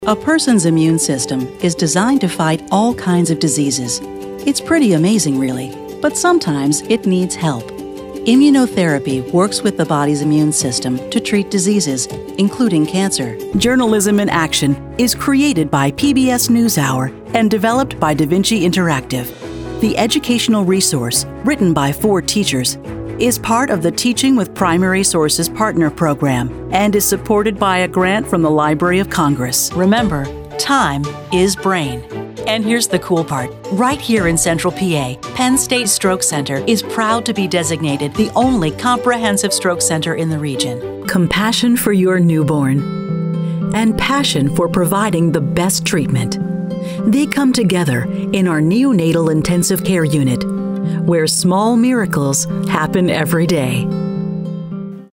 A person's immune system is designed to fight all kinds of diseases. It's pretty amazing, really, but sometimes it needs help. Immunotherapy works with the body's immune system to treat diseases, including cancer. Journalism in Action is created by PBS NewsHour and developed by DaVinci Interactive. The educational resource, written by 4 teachers, is part of the Teaching with Primary Sources Partner Program and is supported by a grant from the Library of Congress. Remember, time is brain. And here's the cool part. Right here in Central PA, Penn State Stroke Center is proud to be designated the only comprehensive stroke center in the region. Compassion for your newborn and passion for providing the best treatment. They come together in our neonatal intensive care unit, where small miracles happen every day.